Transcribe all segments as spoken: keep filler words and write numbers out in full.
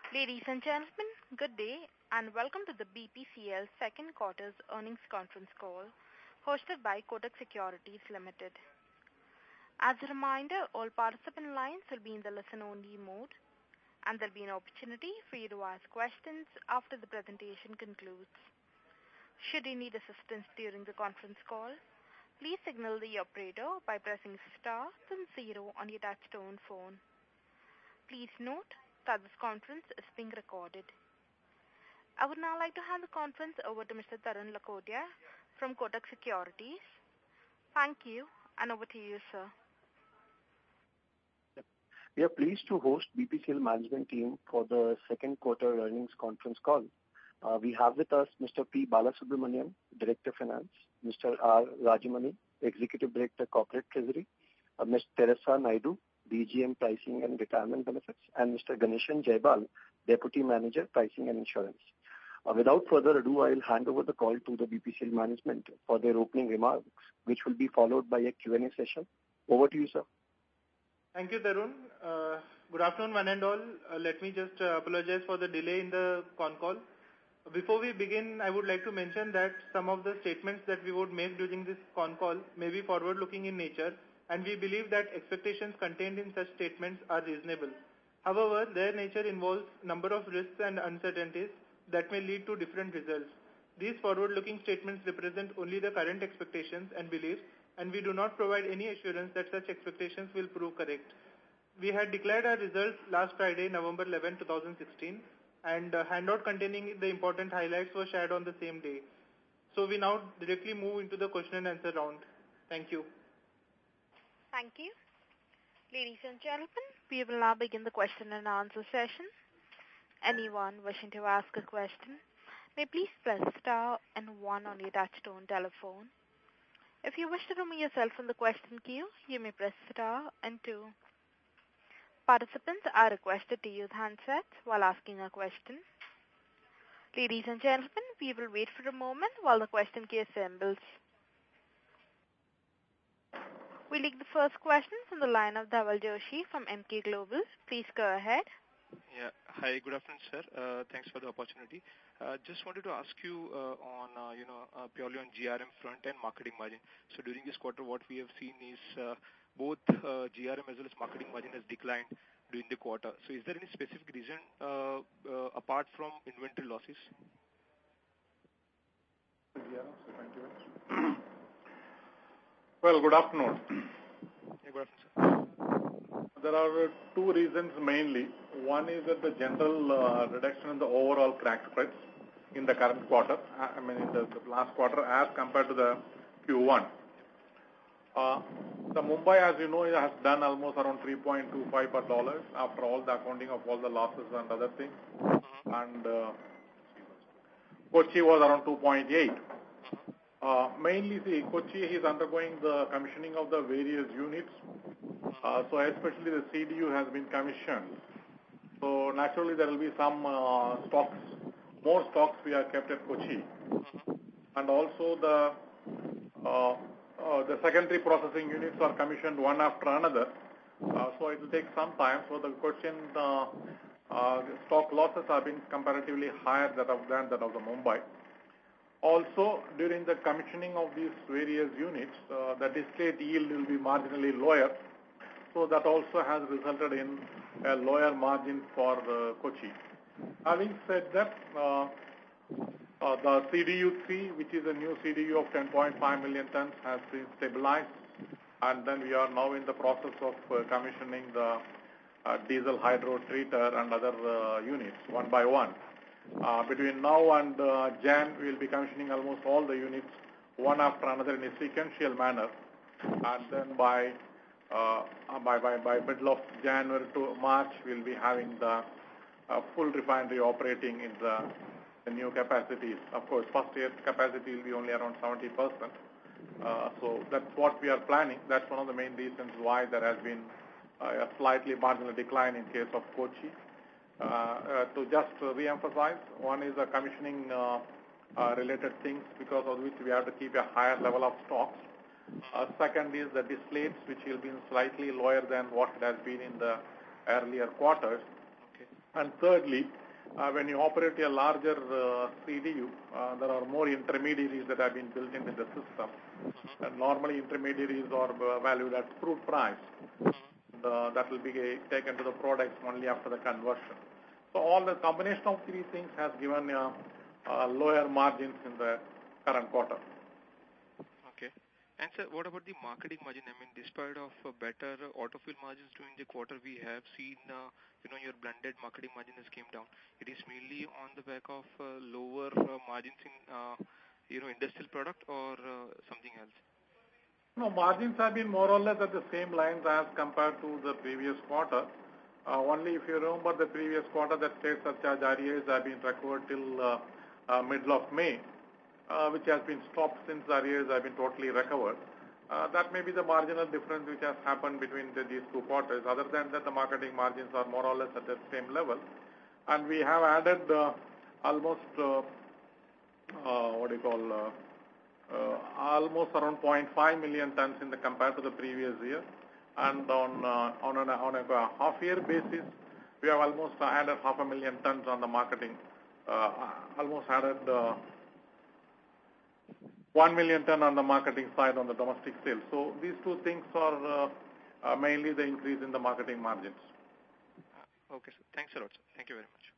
Ladies and gentlemen, good day and welcome to the B P C L second quarter's earnings conference call hosted by Kotak Securities Limited. As a reminder, all participant lines will be in the listen-only mode and there will be an opportunity for you to ask questions after the presentation concludes. Should you need assistance during the conference call, please signal the operator by pressing star then zero on your touch-tone phone. Please note that this conference is being recorded. I would now like to hand the conference over to Mister Tarun Lakodia from Kotak Securities. Thank you, and over to you, sir. We are pleased to host B P C L management team for the second quarter earnings conference call. Uh, we have with us Mister P. Balasubramanian, Director Finance, Mister R. Rajamani, Executive Director Corporate Treasury, uh, Miz Teresa Naidu, D G M Pricing and Retirement Benefits, and Mister Ganeshan Jaibal, Deputy Manager Pricing and Insurance. Uh, without further ado, I will hand over the call to the B P C L management for their opening remarks, which will be followed by a Q and A session. Over to you, sir. Thank you, Tarun. Uh, good afternoon, one and all. Uh, let me just uh, apologize for the delay in the con call. Before we begin, I would like to mention that some of the statements that we would make during this con call may be forward-looking in nature, and we believe that expectations contained in such statements are reasonable. However, their nature involves a number of risks and uncertainties that may lead to different results. These forward-looking statements represent only the current expectations and beliefs, and we do not provide any assurance that such expectations will prove correct. We had declared our results last Friday, November eleventh, two thousand sixteen, and a handout containing the important highlights was shared on the same day. So we now directly move into the question and answer round. Thank you. Thank you. Ladies and gentlemen, we will now begin the question and answer session. Anyone wishing to ask a question may please press star and one on your touch-tone telephone. If you wish to remove yourself from the question queue, you may press star and two. Participants are requested to use handsets while asking a question. Ladies and gentlemen, we will wait for a moment while the question queue assembles. We'll take the first question from the line of Dhaval Joshi from Emkay Global. Please go ahead. Yeah. Hi, good afternoon, sir. Uh, thanks for the opportunity. Uh, just wanted to ask you uh, on, uh, you know, uh, purely on G R M front and marketing margin. So during this quarter, what we have seen is uh, both uh, G R M as well as marketing margin has declined during the quarter. So is there any specific reason uh, uh, apart from inventory losses? Well, good afternoon. Yeah, good afternoon, sir. There are two reasons mainly. One is that the general uh, reduction in the overall crack spreads in the current quarter, I mean in the, the last quarter as compared to the Q one. Uh, the Mumbai, as you know, has done almost around three point two five per dollar after all the accounting of all the losses and other things. Mm-hmm. And uh, Kochi was around two point eight. Uh, mainly, see, Kochi is undergoing the commissioning of the various units. Uh, so especially the C D U has been commissioned. So naturally there will be some uh, stocks, more stocks we are kept at Kochi. Mm-hmm. And also the uh, uh, the secondary processing units are commissioned one after another. Uh, so it will take some time. So the Cochin uh, uh, stock losses have been comparatively higher than of, than that of the Mumbai. Also, during the commissioning of these various units, uh, the distillate yield will be marginally lower. So that also has resulted in a lower margin for uh, Kochi. Having said that, uh, uh, the C D U three, which is a new C D U of ten point five million tons, has been stabilized. And then we are now in the process of uh, commissioning the uh, diesel hydro treater and other uh, units one by one. Uh, between now and uh, Jan, we will be commissioning almost all the units one after another in a sequential manner. And then by uh, by, by, by middle of January to March, we will be having the uh, full refinery operating in the, the new capacities. Of course, first year capacity will be only around seventy percent. Uh, so that's what we are planning. That's one of the main reasons why there has been uh, a slightly marginal decline in case of Kochi. Uh, uh, to just uh, re-emphasize, one is the commissioning uh, uh, related things because of which we have to keep a higher level of stocks. Uh, second is the distillates, which will be slightly lower than what it has been in the earlier quarters. Okay. And thirdly, uh, when you operate a larger uh, C D U, uh, there are more intermediaries that have been built into the system. Mm-hmm. And normally intermediaries are uh, valued at crude price. Mm-hmm. uh, that will be taken to the products only after the conversion. So all the combination of three things has given uh, uh, lower margins in the current quarter. Okay. And sir, what about the marketing margin? I mean, despite of uh, better uh, auto fuel margins during the quarter, we have seen, uh, you know, your blended marketing margin has came down. It is mainly on the back of uh, lower uh, margins in, uh, you know, industrial product or uh, something else? No, margins have been more or less at the same lines as compared to the previous quarter. Uh, only if you remember the previous quarter, that state surcharge arrears have been recovered till uh, uh, middle of May, uh, which has been stopped since the arrears have been totally recovered. Uh, that may be the marginal difference which has happened between the, these two quarters. Other than that, the marketing margins are more or less at the same level. And we have added uh, almost, uh, uh, what do you call, uh, uh, almost around zero point five million tons in the compared to the previous year. And on, uh, on, a, on a half-year basis, we have almost added half a million tons on the marketing, uh, almost added uh, one million ton on the marketing side on the domestic sales. So these two things are uh, uh, mainly the increase in the marketing margins. Uh, okay, sir. Thanks a lot, sir. Thank you very much.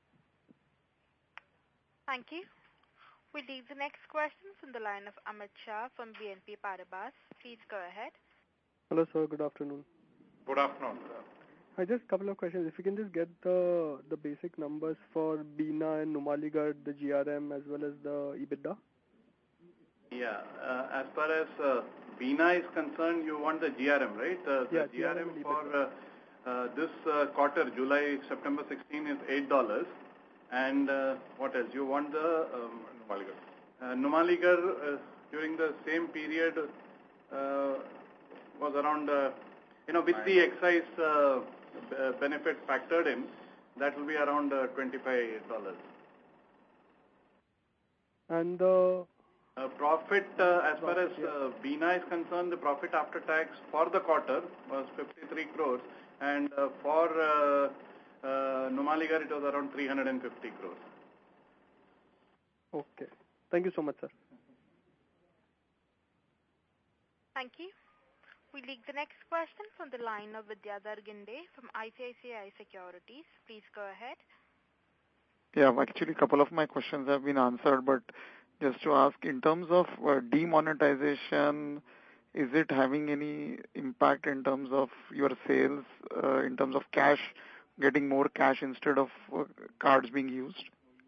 Thank you. We leave the next question from the line of Amit Shah from B N P Paribas. Please go ahead. Hello, sir. Good afternoon. Good afternoon. I just a couple of questions. If you can just get the the basic numbers for Bina and Numaligarh, the G R M as well as the EBITDA. Yeah. Uh, as far as uh, Bina is concerned, you want the G R M, right? Uh, the yeah, G R M for uh, uh, this uh, quarter, July, September sixteenth, is eight dollars. And uh, what else? You want the um, Numaligarh. Uh, Numaligarh uh, during the same period uh, was around, uh, you know, with the excise uh, benefit factored in, that will be around uh, twenty-five dollars. And the uh, profit, uh, as far as uh, Bina is concerned, the profit after tax for the quarter was fifty-three crores, and uh, for uh, uh, Numaligarh it was around three hundred fifty crores. Okay. Thank you so much, sir. Thank you. We leave the next question from the line of Vidyadhar Ginde from I C I C I Securities. Please go ahead. Yeah, actually a couple of my questions have been answered, but just to ask, in terms of uh, demonetization, is it having any impact in terms of your sales, uh, in terms of cash, getting more cash instead of uh, cards being used?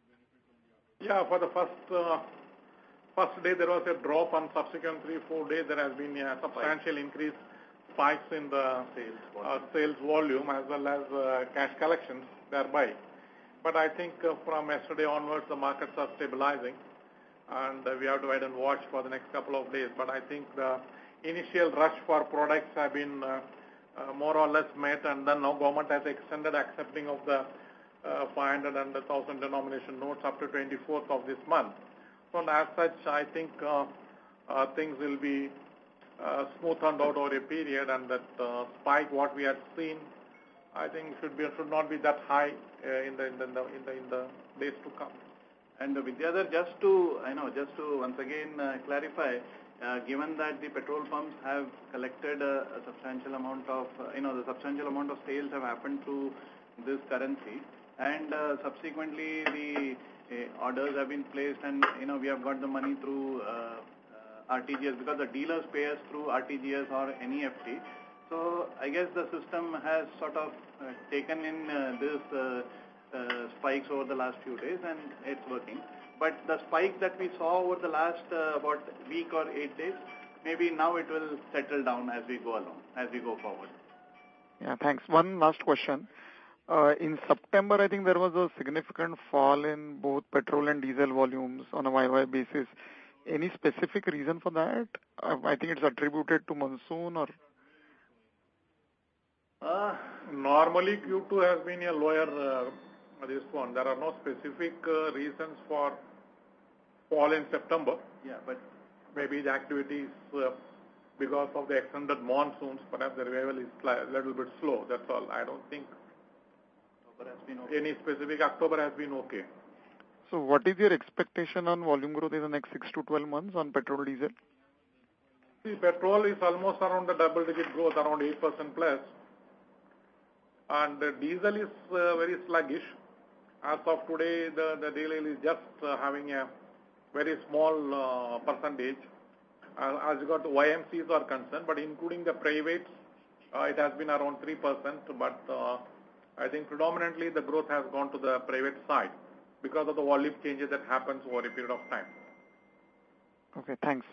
Yeah, for the first uh, first day there was a drop, on subsequent three, four days there has been a substantial increase, spikes in the sales volume, uh, sales volume as well as uh, cash collections thereby. But I think uh, from yesterday onwards the markets are stabilizing, and uh, we have to wait and watch for the next couple of days. But I think the initial rush for products have been uh, uh, more or less met, and then now government has extended accepting of the uh, five hundred and one thousand denomination notes up to twenty-fourth of this month. So as such, I think uh, uh, things will be uh, smoothened out over a period, and that uh, spike what we had seen, I think should be should not be that high uh, in the in the in the in the days to come. And uh, Vidyadhar, just to I know, just to once again uh, clarify, uh, given that the petrol pumps have collected a, a substantial amount of, uh, you know, the substantial amount of sales have happened through this currency, and uh, subsequently the uh, orders have been placed, and you know we have got the money through uh, uh, R T G S, because the dealers pay us through R T G S or N E F T. So I guess the system has sort of uh, taken in uh, this uh, uh, spikes over the last few days, and it's working. But the spike that we saw over the last uh, about week or eight days, maybe now it will settle down as we go along, as we go forward. Yeah, thanks. One last question. Uh, in September, I think there was a significant fall in both petrol and diesel volumes on a Y Y basis. Any specific reason for that? Uh, I think it's attributed to monsoon or... Uh, normally Q two has been a lower uh, this one. There are no specific uh, reasons for fall in September. Yeah, but maybe the activities uh, because of the extended monsoons, perhaps the revival is a little bit slow. That's all. I don't think October has been okay. Any specific, October has been okay. So what is your expectation on volume growth in the next six to twelve months on petrol, diesel? See, petrol is almost around the double-digit growth, around eight percent plus. And uh, diesel is uh, very sluggish. As of today, the, the diesel is just uh, having a very small uh, percentage. Uh, as regard to Y M Cs are concerned, but including the privates, uh, it has been around three percent. But uh, I think predominantly the growth has gone to the private side because of the volume changes that happens over a period of time. Okay, thanks.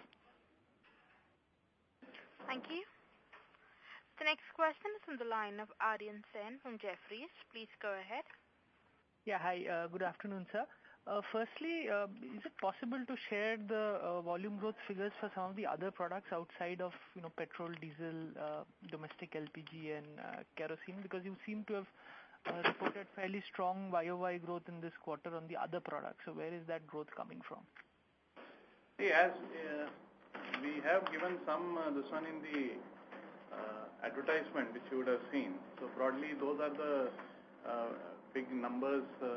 Thank you. The next question is from the line of Aryan Sen from Jefferies. Please go ahead. Yeah, hi. Uh, good afternoon, sir. Uh, firstly, uh, is it possible to share the uh, volume growth figures for some of the other products outside of, you know, petrol, diesel, uh, domestic L P G and uh, kerosene? Because you seem to have uh, reported fairly strong Y O Y growth in this quarter on the other products. So where is that growth coming from? See, as uh, we have given some, uh, this one in the uh, advertisement which you would have seen. So broadly, those are the uh, big numbers. Uh,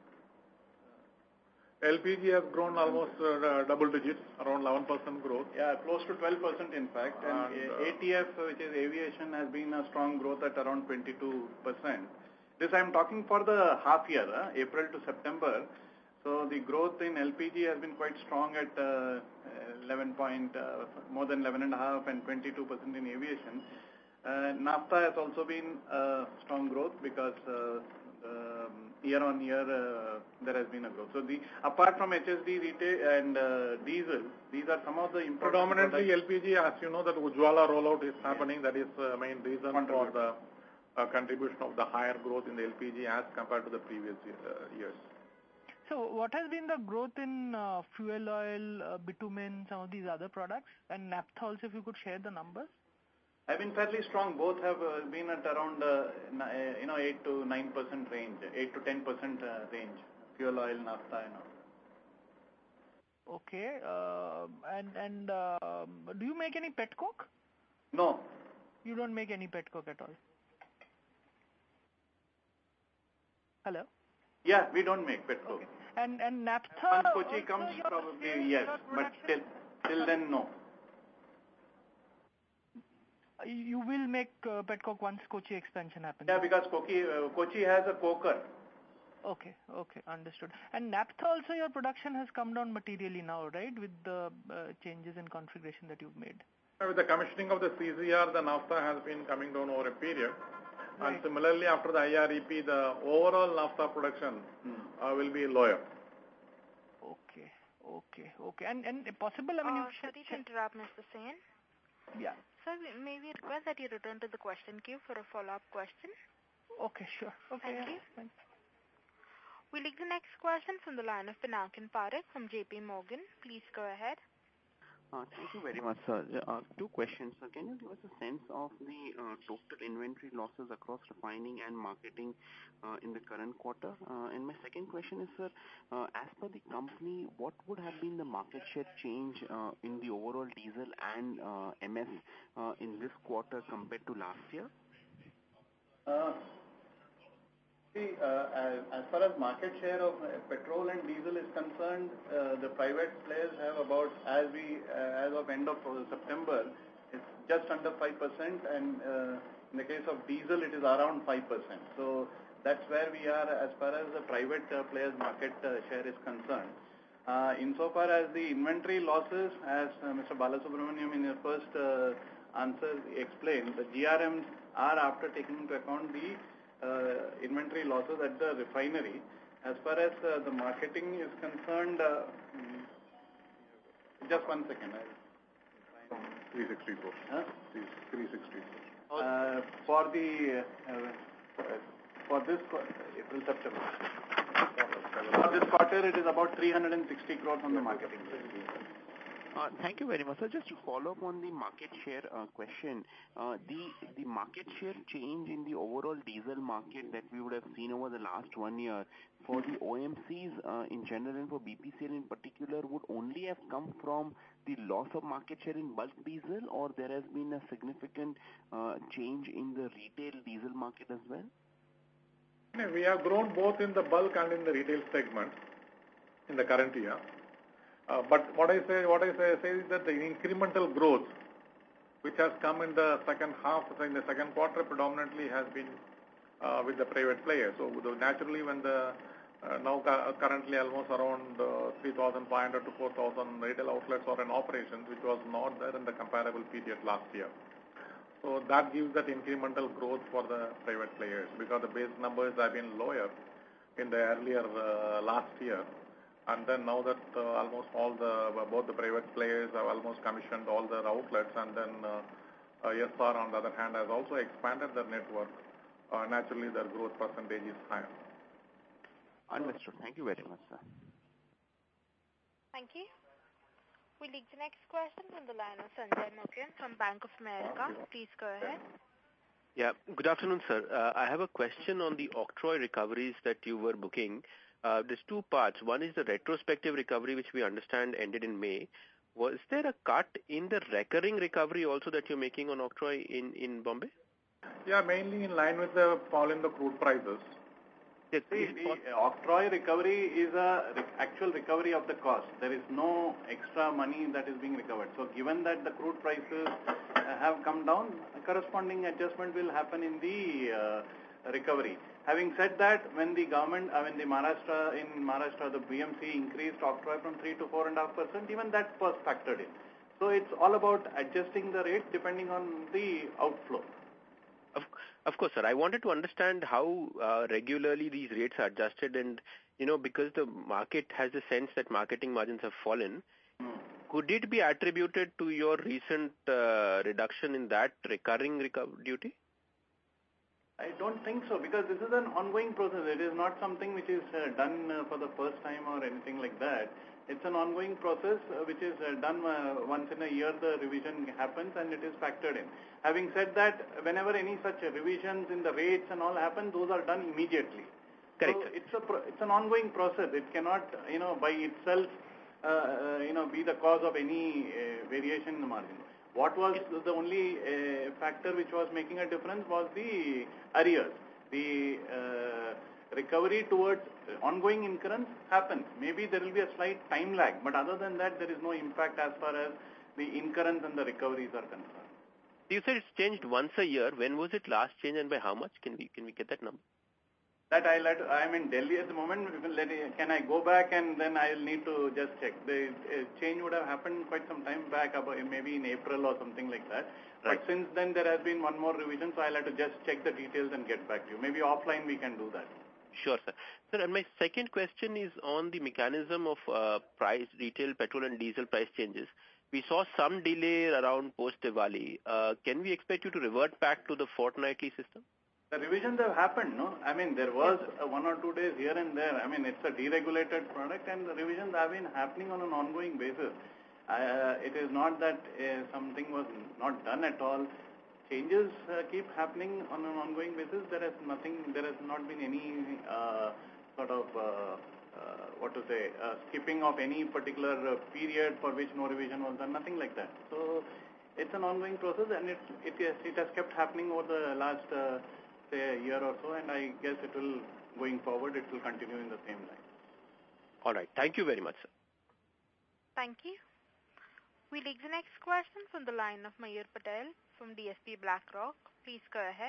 L P G has grown almost uh, double digits, around eleven percent growth. Yeah, close to twelve percent in fact. And, and uh, A T F, which is aviation, has been a strong growth at around twenty-two percent. This I am talking for the half year, uh, April to September. So the growth in L P G has been quite strong at uh, eleven point, uh, more than eleven and a half and twenty-two percent in aviation. Uh, NAFTA has also been uh, strong growth because uh, um, year on year uh, there has been a growth. So the apart from H S D, retail and uh, diesel, these are some of the important predominantly L P G. As you know, that Ujjwala rollout is happening. That is the main reason for the uh, contribution of the higher growth in the L P G as compared to the previous year, uh, years. So what has been the growth in uh, fuel oil, uh, bitumen, some of these other products, and naphtha also, if you could share the numbers? Have been fairly strong. Both have uh, been at around uh, you know eight to nine percent range, eight to ten percent uh, range. Fuel oil, naphtha, and all. Okay. Uh, and and uh, do you make any pet coke? No. You don't make any pet coke at all. Hello. Yeah, we don't make pet coke. Okay. And and naphtha. Once Kochi comes, probably yes, but till till then no. You will make uh, pet coke once Kochi expansion happens. Yeah, because Kochi, uh, Kochi has a coker. Okay, okay, understood. And naphtha also, your production has come down materially now, right, with the uh, changes in configuration that you've made? With the commissioning of the C Z R, the naphtha has been coming down over a period. Right. And similarly, after the I R E P, the overall naphtha production hmm. uh, will be lower. Okay, okay, okay. And and possible, I mean... Uh, sorry to interrupt, Mister Sen. Yeah. Sir, may we request that you return to the question queue for a follow-up question? Okay, sure. Okay. Thank yeah. you. Thanks. We'll take the next question from the line of Pinakin Parekh from J P Morgan. Please go ahead. Uh, thank you very much, sir. Uh, two questions. Sir, can you give us a sense of the uh, total inventory losses across refining and marketing uh, in the current quarter? Uh, and my second question is, sir, uh, as per the company, what would have been the market share change uh, in the overall diesel and uh, M S uh, in this quarter compared to last year? Uh, See, uh, as, as far as market share of uh, petrol and diesel is concerned, uh, the private players have about, as we, uh, as of end of uh, September, it's just under five percent, and uh, in the case of diesel, it is around five percent. So that's where we are as far as the private uh, players' market uh, share is concerned. Uh, insofar as the inventory losses, as uh, Mister Balasubramaniam in your first uh, answer explained, the G R Ms are after taking into account the Uh, inventory losses at the refinery. As far as uh, the marketing is concerned, uh, just one second. three sixty-four. Huh? three sixty-four. Uh, for the uh, for this April September. For this quarter, it is about three hundred sixty crores on the marketing. Uh, thank you very much, sir. Just to follow up on the market share uh, question, uh, the the market share change in the overall diesel market that we would have seen over the last one year for the O M Cs uh, in general and for B P C L in particular would only have come from the loss of market share in bulk diesel, or there has been a significant uh, change in the retail diesel market as well? We have grown both in the bulk and in the retail segment in the current year. Uh, but what I say, what I say, say is that the incremental growth, which has come in the second half, in the second quarter, predominantly has been uh, with the private players. So naturally, when the uh, now currently almost around uh, three thousand five hundred to four thousand retail outlets are in operations, which was not there in the comparable period last year. So that gives that incremental growth for the private players because the base numbers have been lower in the earlier uh, last year. And then now that uh, almost all the, both the private players have almost commissioned all their outlets, and then uh, uh, S R on the other hand has also expanded their network, uh, naturally their growth percentage is higher. Understood. Thank you very much, sir. Thank you. We take the next question from the line of Sanjay Mukin from Bank of America. Please go ahead. Yeah. Good afternoon, sir. Uh, I have a question on the octroi recoveries that you were booking. Uh, there's two parts. One is the retrospective recovery, which we understand ended in May. Was there a cut in the recurring recovery also that you're making on octroi in, in Bombay? Yeah, mainly in line with the fall in the crude prices. Yes, See, the octroi recovery is a re actual recovery of the cost. There is no extra money that is being recovered. So given that the crude prices uh, have come down, a corresponding adjustment will happen in the uh, recovery. Having said that, when the government, I mean the Maharashtra, in Maharashtra, the B M C increased octroi from three to four and a half percent, even that was factored in. So it's all about adjusting the rate depending on the outflow. Of, of course, sir. I wanted to understand how uh, regularly these rates are adjusted, and you know, because the market has a sense that marketing margins have fallen, hmm. could it be attributed to your recent uh, reduction in that recurring recovery duty? I don't think so, because this is an ongoing process. It is not something which is uh, done uh, for the first time or anything like that. It's an ongoing process uh, which is uh, done uh, once in a year. The revision happens and it is factored in. Having said that, whenever any such revisions in the rates and all happen, those are done immediately. Correct. So it's a pro it's an ongoing process. It cannot, you know, by itself, uh, uh, you know, be the cause of any uh, variation in the margin. What was the only uh, factor which was making a difference was the arrears. The uh, recovery towards ongoing incurrence happens. Maybe there will be a slight time lag, but other than that, there is no impact as far as the incurrence and the recoveries are concerned. You said it's changed once a year. When was it last changed and by how much? Can we can we get that number? That I let, I'm in Delhi at the moment. Can I go back and then I'll need to just check. The uh, change would have happened quite some time back, about maybe in April or something like that. Right. But since then there has been one more revision, so I'll have to just check the details and get back to you. Maybe offline we can do that. Sure, sir. Sir, and my second question is on the mechanism of uh, price, retail petrol and diesel price changes. We saw some delay around post-Diwali. Uh, can we expect you to revert back to the fortnightly system? The revisions have happened, no? I mean, there was uh, one or two days here and there. I mean, it's a deregulated product and the revisions have been happening on an ongoing basis. Uh, it is not that uh, something was not done at all. Changes uh, keep happening on an ongoing basis. There is nothing, there has not been any uh, sort of, uh, uh, what to say, uh, skipping of any particular uh, period for which no revision was done, nothing like that. So, it's an ongoing process and it, it, it has kept happening over the last uh, say a year or so, and I guess it will, going forward, it will continue in the same line. All right. Thank you very much, sir. Thank you. We take the next question from the line of Mayur Patel from D S P BlackRock. Please go ahead.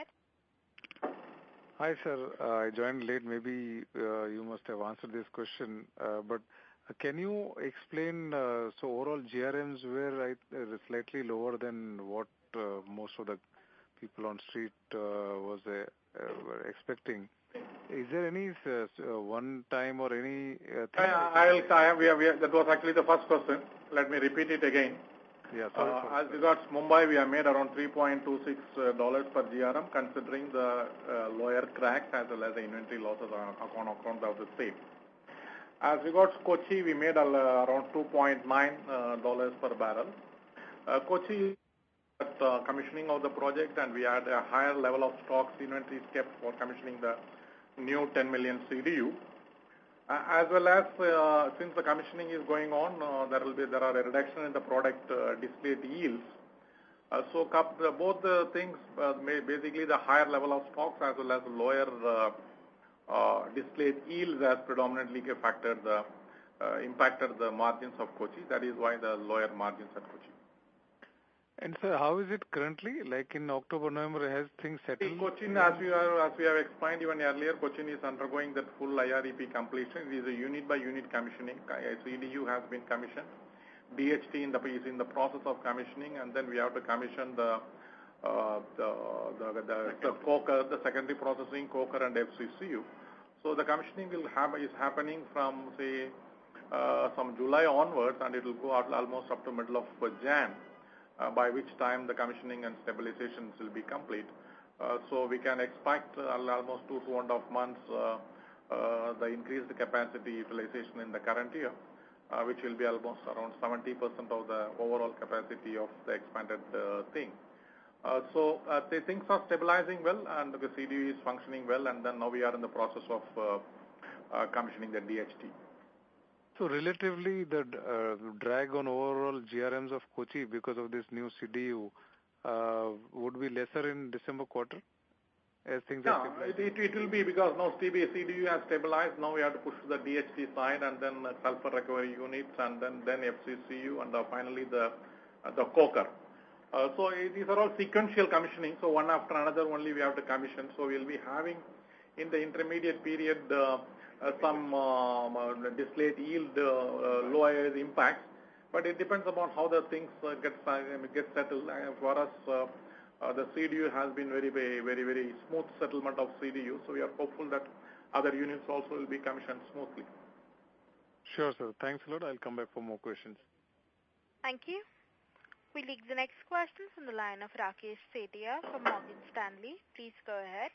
Hi, sir. Uh, I joined late. Maybe uh, you must have answered this question, uh, but uh, can you explain, uh, so overall G R Ms were uh, slightly lower than what uh, most of the people on street uh, was uh, uh, were expecting. Is there any uh, one time or any uh, thing? I, I'll, I have, we have, we have, that was actually the first question. Let me repeat it again. Yeah, sorry uh, as regards Mumbai, we have made around three point two six dollars per G R M, considering the uh, lower cracks as well as the inventory losses on account, account of the same. As regards Kochi, we made uh, around two point nine dollars uh, per barrel. Uh, Kochi at uh, commissioning of the project, and we had a higher level of stocks inventories kept for commissioning the new ten million C D U. Uh, as well as uh, since the commissioning is going on, uh, there will be there are a reduction in the product uh, distillate yields. Uh, so both the things, uh, basically the higher level of stocks as well as lower uh, uh, distillate yields has predominantly factored the, uh, impacted the margins of Kochi. That is why the lower margins at Kochi. And sir, how is it currently? Like in October, November, has things settled? See, Cochin, as we, are, as we have explained even earlier, Cochin is undergoing that full I R E P completion. It is a unit by unit commissioning. C D U has been commissioned. D H T in the, is in the process of commissioning, and then we have to commission the uh, the, the, the, the coker, the secondary processing, coker, and F C C U. So the commissioning will have, is happening from say uh, from July onwards, and it will go out almost up to middle of Jan. Uh, by which time the commissioning and stabilizations will be complete. Uh, so we can expect uh, almost two, two and a half months uh, uh, the increased capacity utilization in the current year, uh, which will be almost around seventy percent of the overall capacity of the expanded uh, thing. Uh, so uh, the things are stabilizing well, and the C D U is functioning well, and then now we are in the process of uh, uh, commissioning the D H T. So relatively, the uh, drag on overall G R Ms of Kochi because of this new C D U uh, would be lesser in December quarter as things yeah, are stabilizing? It, it, it will be because now C D U has stabilized. Now we have to push to the D H T side, and then uh, sulfur recovery units, and then, then F C C U, and uh, finally the uh, the coker. Uh, so uh, these are all sequential commissioning. So one after another only we have to commission. So we will be having in the intermediate period uh, Uh, some um, uh, distillate yield uh, uh, lower impacts, but it depends upon how the things uh, get uh, get settled. Uh, for us, uh, uh, the C D U has been very, very, very, very smooth settlement of C D U, so we are hopeful that other units also will be commissioned smoothly. Sure, sir. Thanks a lot. I'll come back for more questions. Thank you. We take the next question from the line of Rakesh Sethia from Morgan Stanley. Please go ahead.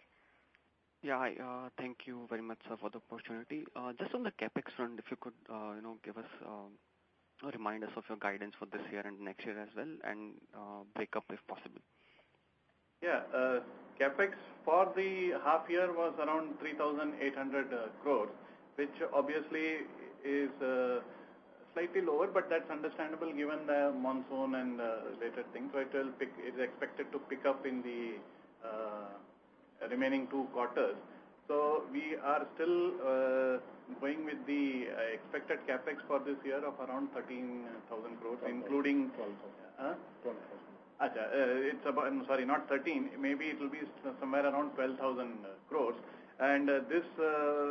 Yeah, hi. Uh, thank you very much, sir, for the opportunity. Uh, just on the capex front, if you could, uh, you know, give us uh, or remind us of your guidance for this year and next year as well, and uh, break up if possible. Yeah, uh, capex for the half year was around three thousand eight hundred uh, crores, which obviously is uh, slightly lower, but that's understandable given the monsoon and uh, related things. So it will pick. It is expected to pick up in the Uh, remaining two quarters. So we are still uh, going with the uh, expected capex for this year of around thirteen thousand crores, including twelve thousand. Uh, twelve thousand. Uh, it's about, I'm sorry, not thirteen. Maybe it will be somewhere around twelve thousand crores. And uh, this uh,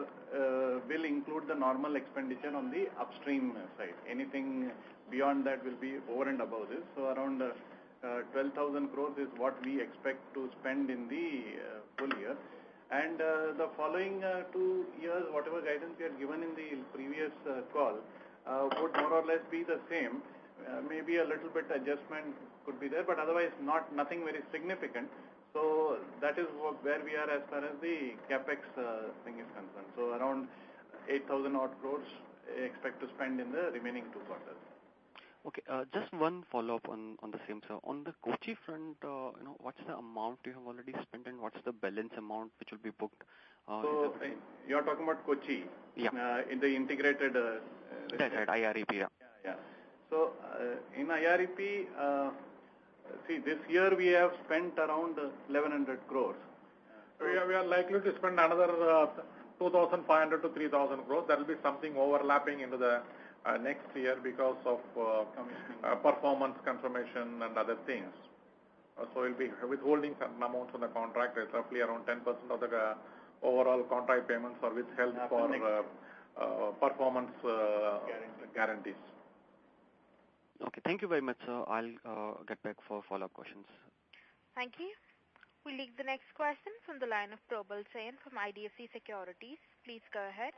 uh, will include the normal expenditure on the upstream side. Anything beyond that will be over and above this. So around uh, Uh, twelve thousand crores is what we expect to spend in the uh, full year. And uh, the following uh, two years, whatever guidance we had given in the previous uh, call, uh, would more or less be the same. Uh, maybe a little bit adjustment could be there, but otherwise not nothing very significant. So that is what, where we are as far as the capex uh, thing is concerned. So around eight thousand odd crores expect to spend in the remaining two quarters. Okay, uh, just one follow-up on, on the same, sir. On the Kochi front, uh, you know, what's the amount you have already spent and what's the balance amount which will be booked? Uh, so, uh, you're talking about Kochi? Yeah. Uh, in the integrated... Uh, That's right, I R E P, yeah. Yeah, yeah. So, uh, in I R E P, uh, see, this year we have spent around eleven hundred crores. So we, are, we are likely to spend another uh, two thousand five hundred to three thousand crores. That will be something overlapping into the Uh, next year because of uh, uh, performance confirmation and other things. Uh, so we'll be withholding certain amounts on the contract. It's roughly around ten percent of the uh, overall contract payments are withheld yeah, for uh, uh, performance uh, Guarantee. guarantees. Okay, thank you very much, sir. I'll uh, get back for follow-up questions. Thank you. We'll take the next question from the line of Probal Sen from I D F C Securities. Please go ahead.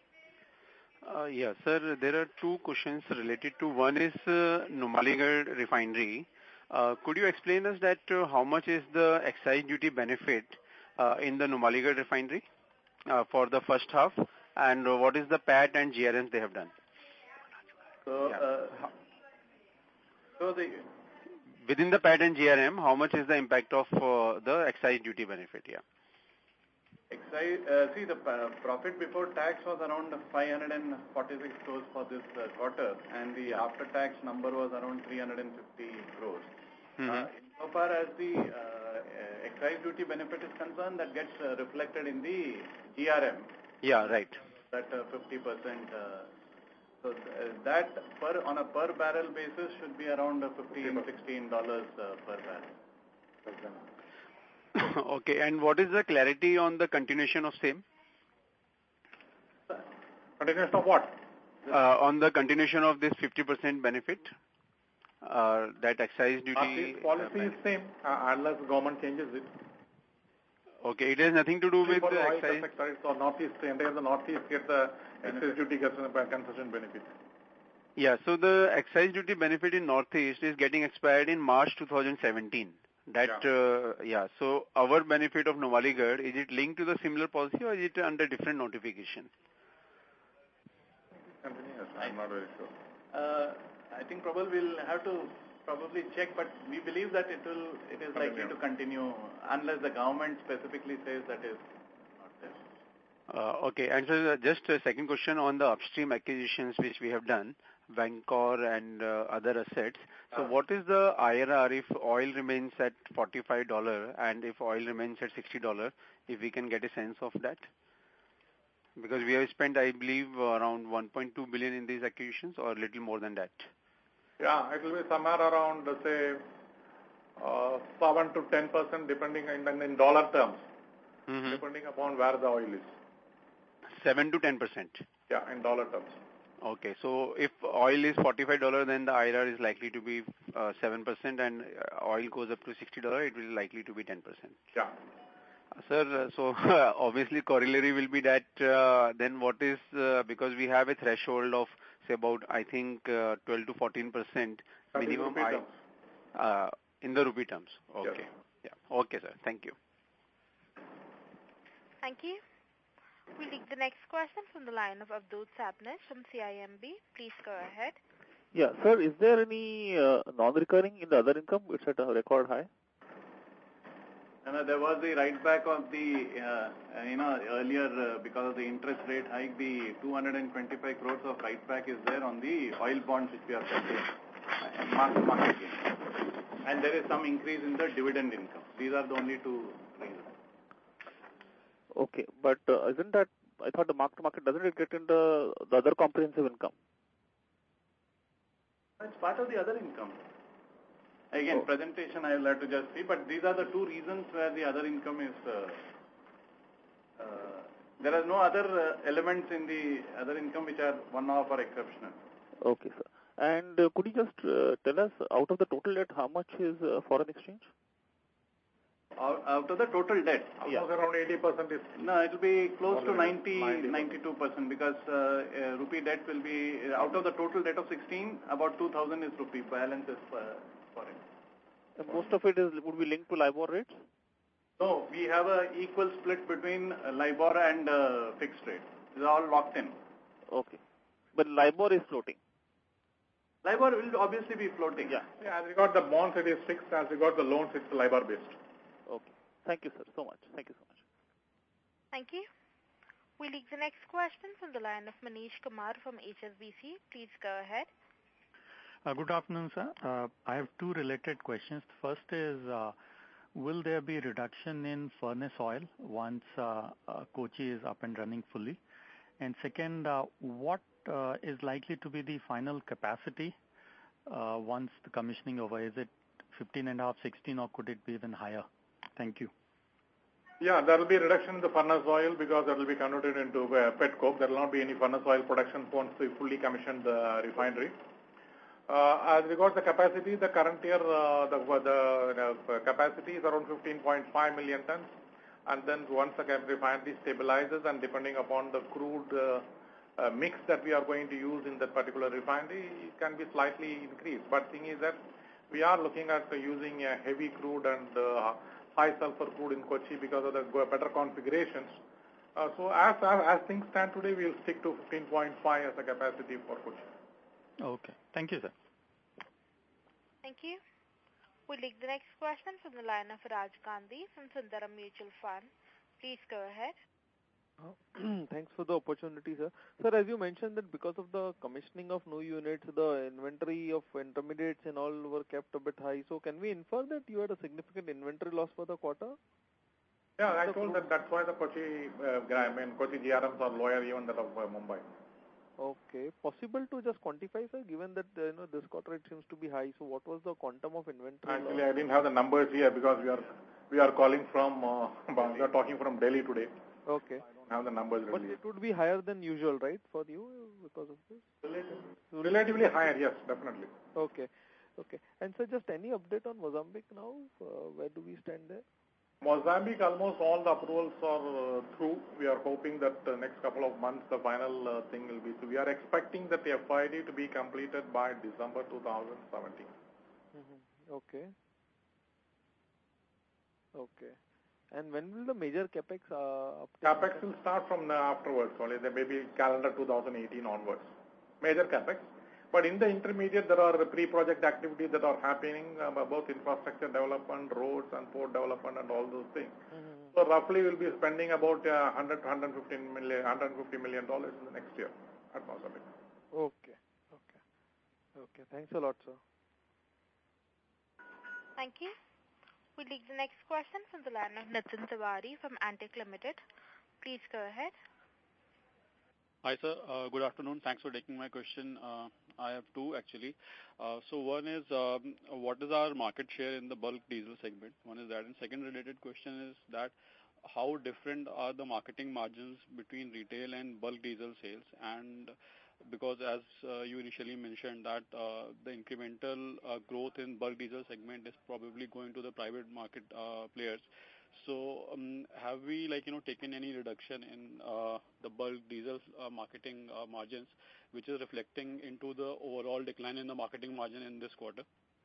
Uh, yes, sir. There are two questions related to. One is uh, Numaligarh refinery. Uh, could you explain us that uh, how much is the excise duty benefit uh, in the Numaligarh refinery uh, for the first half, and uh, what is the P A T and G R Ms they have done? So, yeah. uh, so the within the P A T and G R M, how much is the impact of uh, the excise duty benefit? Yeah. Excise, uh, see, the uh, profit before tax was around five hundred forty-six crores for this uh, quarter, and the after-tax number was around three hundred fifty crores. Mm-hmm. Uh, so far as the uh, uh, excise duty benefit is concerned, that gets uh, reflected in the G R M. Yeah, right. That uh, fifty percent. Uh, so th that per on a per barrel basis should be around uh, fifteen, sixteen dollars uh, per barrel. Okay, and what is the clarity on the continuation of same? Continuation of what? Uh, on the continuation of this fifty percent benefit, uh, that excise duty. Northeast policy uh, is same uh, unless the government changes it. Okay, it has nothing to do with the oil excise. Sector, so Northeast, entire the Northeast get the excise duty concession benefit. Yeah, so the excise duty benefit in Northeast is getting expired in March two thousand seventeen. That, yeah. Uh, yeah, so our benefit of Numaligarh, is it linked to the similar policy or is it under different notification? I'm not very sure. Uh, I think probably we'll have to probably check, but we believe that it will, it is likely to continue unless the government specifically says that is not there. Uh, okay, and so just a second question on the upstream acquisitions which we have done, Vankor and uh, other assets. So uh, what is the I R R if oil remains at forty-five dollars and if oil remains at sixty dollars, if we can get a sense of that? Because we have spent, I believe, around one point two billion in these acquisitions or a little more than that. Yeah, it will be somewhere around, say, uh, seven to ten percent depending in, in dollar terms, mm-hmm. depending upon where the oil is. seven to ten percent? Yeah, in dollar terms. Okay, so if oil is forty-five dollars, then the I R R is likely to be uh, seven percent, and oil goes up to sixty dollars, it will likely to be ten percent. Yeah. Sir, so uh, obviously corollary will be that uh, then what is, uh, because we have a threshold of say about, I think, uh, twelve to fourteen percent minimum I, uh, in the rupee terms. Okay. Yes. Yeah. Okay, sir. Thank you. Thank you. We'll take the next question from the line of Abdul Sapnesh from C I M B. Please go ahead. Yeah, sir, is there any uh, non-recurring in the other income? It's at a record high. And uh, there was the write back of the, uh, you know, earlier uh, because of the interest rate hike, the two hundred twenty-five crores of write back is there on the oil bonds which we are purchasing, uh, market market gain. And there is some increase in the dividend income. These are the only two reasons. Okay, but uh, isn't that, I thought the mark to market, doesn't it get into the other comprehensive income? It's part of the other income. Again, oh. presentation I will have to just see, but these are the two reasons where the other income is, uh, uh, there are no other uh, elements in the other income which are one-off or exceptional. Okay, sir. And uh, could you just uh, tell us, out of the total debt, how much is uh, foreign exchange? Out, out of the total debt? Almost yeah. around eighty percent is... No, it will be close to ninety, ninety-two percent because uh, uh, rupee debt will be, uh, out of the total debt of sixteen, about two thousand is rupee, balance is uh, foreign. And most of it is would be linked to LIBOR rates? No, we have a equal split between uh, LIBOR and uh, fixed rate. It's all locked in. Okay. But LIBOR is floating? LIBOR will obviously be floating. Yeah. Yeah, as regard the bonds, it is fixed. As regard the loans, it's LIBOR based. Okay. Thank you, sir, so much. Thank you so much. Thank you. We'll take the next question from the line of Manish Kumar from H S B C. Please go ahead. Uh, good afternoon, sir. Uh, I have two related questions. First is, uh, will there be reduction in furnace oil once uh, uh, Kochi is up and running fully? And second, uh, what uh, is likely to be the final capacity uh, once the commissioning over? Is it fifteen and a half, sixteen, or could it be even higher? Thank you. Yeah, there will be a reduction in the furnace oil because that will be converted into uh, pet coke. There will not be any furnace oil production once we fully commission the refinery. Uh, as regards the capacity, the current year uh, the, the uh, capacity is around fifteen point five million tons. And then once the refinery stabilizes and depending upon the crude uh, uh, mix that we are going to use in that particular refinery, it can be slightly increased. But thing is that we are looking at uh, using uh, heavy crude and uh, high sulfur crude in Kochi because of the better configurations. Uh, so as, as as things stand today, we will stick to fifteen point five as a capacity for Kochi. Okay. Thank you, sir. Thank you. We'll take the next question from the line of Raj Gandhi from Sundaram Mutual Fund. Please go ahead. Thanks for the opportunity, sir. Sir, as you mentioned that because of the commissioning of new units, the inventory of intermediates and all were kept a bit high. So can we infer that you had a significant inventory loss for the quarter? Yeah, I told that that's why the Kochi, uh, I mean, Kochi G R Ms are lower even than of uh, Mumbai. Okay. Possible to just quantify, sir, given that, uh, you know, this quarter it seems to be high. So what was the quantum of inventory Actually, loss? I didn't have the numbers here because we are we are calling from, uh, we are talking from Delhi today. Okay. I don't have the numbers But ready. it would be higher than usual, right, for you because of this? Relatively, Relatively higher, yes, definitely. Okay. Okay. And sir, just any update on Mozambique now? Uh, where do we stand there? Mozambique, almost all the approvals are uh, through. We are hoping that uh, next couple of months the final uh, thing will be. So we are expecting that the F I D to be completed by December two thousand seventeen. Mm-hmm. Okay. Okay. And when will the major capex uh, uptake? Capex will start from now afterwards, only there may be calendar two thousand eighteen onwards. Major capex. But in the intermediate, there are pre-project activities that are happening, um, both infrastructure development, roads and port development and all those things. Mm-hmm. So roughly we'll be spending about uh, one hundred to one hundred fifteen million, one hundred fifty million dollars in the next year at Mozambique. Okay. Okay. Okay. Thanks a lot, sir. Thank you. We take the next question from the line of Nitin Tiwari from Antique Limited. Please go ahead. Hi, sir. Uh, good afternoon. Thanks for taking my question. Uh, I have two, actually. Uh, so one is, um, what is our market share in the bulk diesel segment? One is that. And second related question is that how different are the marketing margins between retail and bulk diesel sales? And because as uh, you initially mentioned that uh, the incremental uh, growth in bulk diesel segment is probably going to the private market uh, players. So um, have we like you know taken any reduction in uh, the bulk diesel uh, marketing uh, margins, which is reflecting into the overall decline in the marketing margin in this quarter?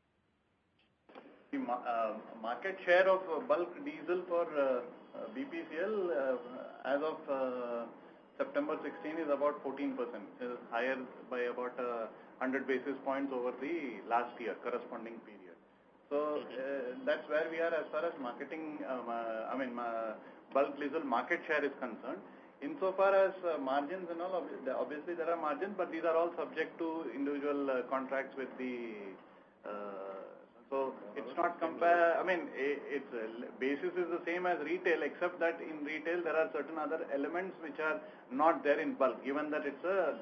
The uh, market share of uh, bulk diesel for uh, uh, B P C L uh, as of uh, September sixteenth is about fourteen percent, is higher by about uh, one hundred basis points over the last year corresponding period. So uh, that's where we are as far as marketing, um, uh, I mean uh, bulk diesel market share is concerned. Insofar as uh, margins and all, obviously there are margins, but these are all subject to individual uh, contracts with the uh, so it's not compare, I mean, its basis is the same as retail, except that in retail there are certain other elements which are not there in bulk, given that it's a,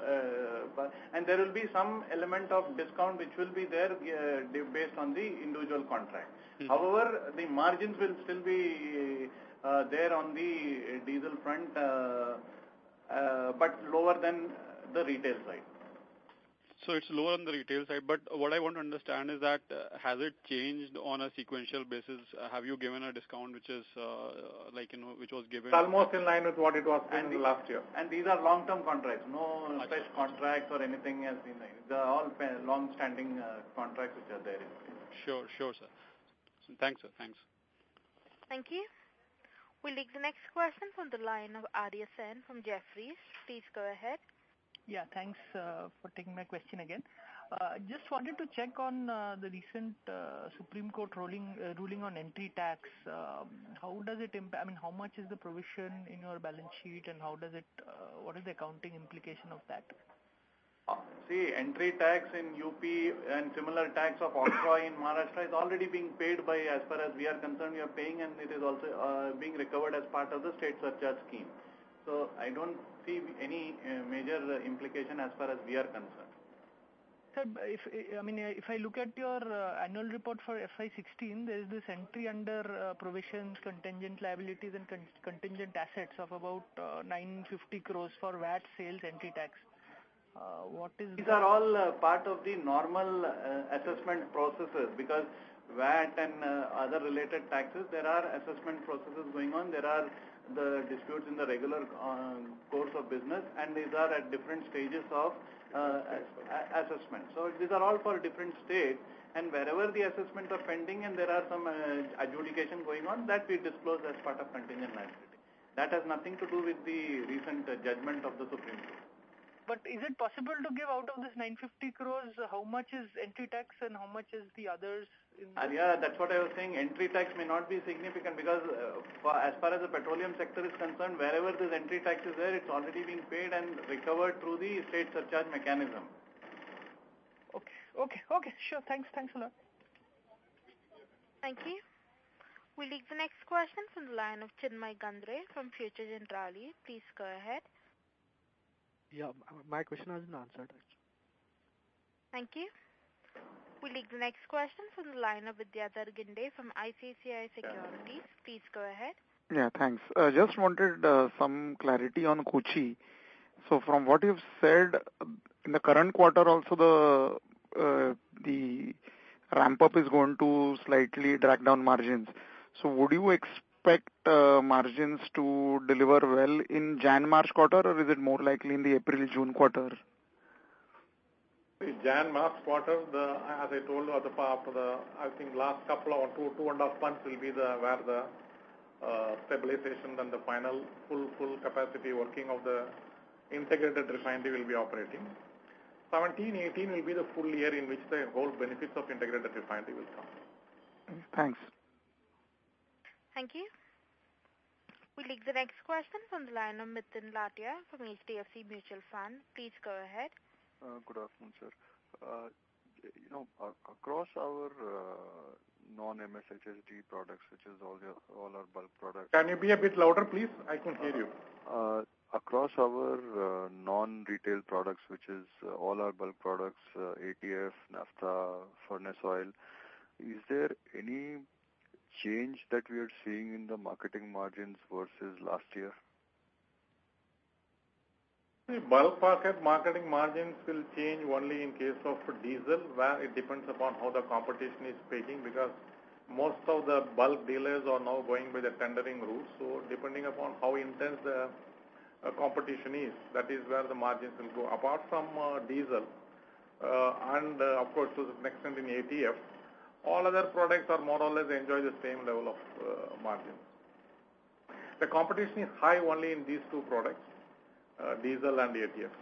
uh, and there will be some element of discount which will be there uh, based on the individual contract. Mm-hmm. However, the margins will still be uh, there on the diesel front, uh, uh, but lower than the retail side. So it's lower on the retail side, but what I want to understand is that uh, has it changed on a sequential basis? Uh, have you given a discount which is uh, like, you know, which was given? It's almost in line with what it was in the last year. And these are long-term contracts, no fresh contracts or anything else. In They are all long-standing uh, contracts which are there in place. Sure, sure, sir. So, thanks, sir. Thanks. Thank you. We'll take the next question from the line of Arya Sen from Jefferies. Please go ahead. Yeah, thanks uh, for taking my question again. Uh, just wanted to check on uh, the recent uh, Supreme Court ruling uh, ruling on entry tax. Um, how does it impact? I mean, how much is the provision in your balance sheet, and how does it? Uh, what is the accounting implication of that? Uh, see, entry tax in U P and similar tax of octroi in Maharashtra is already being paid by, as far as we are concerned, we are paying, and it is also uh, being recovered as part of the state surcharge scheme. So I don't see any uh, major uh, implication as far as we are concerned. Sir, if I mean if I look at your uh, annual report for F Y sixteen, there is this entry under uh, provisions, contingent liabilities, and con contingent assets of about uh, nine hundred fifty crores for V A T, sales, entry tax. Uh, what is These are all uh, part of the normal uh, assessment processes, because V A T and uh, other related taxes, there are assessment processes going on. There are the disputes in the regular uh, course of business, and these are at different stages of uh, assessment. So these are all for different states, and wherever the assessment are pending and there are some uh, adjudication going on, that we disclose as part of contingent liability. That has nothing to do with the recent uh, judgment of the Supreme Court. But is it possible to give out of this nine hundred fifty crores, how much is entry tax and how much is the others? Uh, yeah, that's what I was saying. Entry tax may not be significant because uh, for, as far as the petroleum sector is concerned, wherever this entry tax is there, it's already been paid and recovered through the state surcharge mechanism. Okay, okay, okay, sure. Thanks, thanks a lot. Thank you. We'll take the next question from the line of Chinmay Gandre from Future Generali. Please go ahead. Yeah, my question has been answered. Thank you. We'll take the next question from the line of Vidyadhar Ginde from I C I C I Securities. Please go ahead. Yeah, thanks. Uh, just wanted uh, some clarity on Kochi. So from what you've said, in the current quarter also the uh, the ramp up is going to slightly drag down margins. So would you expect uh, margins to deliver well in Jan-March quarter, or is it more likely in the April-June quarter? The Jan-March quarter, the, as I told you, the, after the, I think last couple of two, two and a half months will be the where the uh, stabilization and the final full full capacity working of the integrated refinery will be operating. seventeen eighteen will be the full year in which the whole benefits of integrated refinery will come. Thanks. Thank you. We'll take the next question from the line of Mithun Latia from H D F C Mutual Fund. Please go ahead. Uh, good afternoon, sir. Uh, you know, uh, across our uh, non-M S H S D products, which is all your, all our bulk products. Can you be a bit louder, please? I couldn't hear you. Uh, across our uh, non-retail products, which is uh, all our bulk products, uh, A T F, naphtha, furnace oil, is there any change that we are seeing in the marketing margins versus last year? The bulk market marketing margins will change only in case of diesel, where it depends upon how the competition is paying, because most of the bulk dealers are now going by the tendering route. So depending upon how intense the uh, competition is, that is where the margins will go. Apart from uh, diesel uh, and uh, of course to the extent in A T F, all other products are more or less enjoy the same level of uh, margin. The competition is high only in these two products. Uh, diesel and A T F.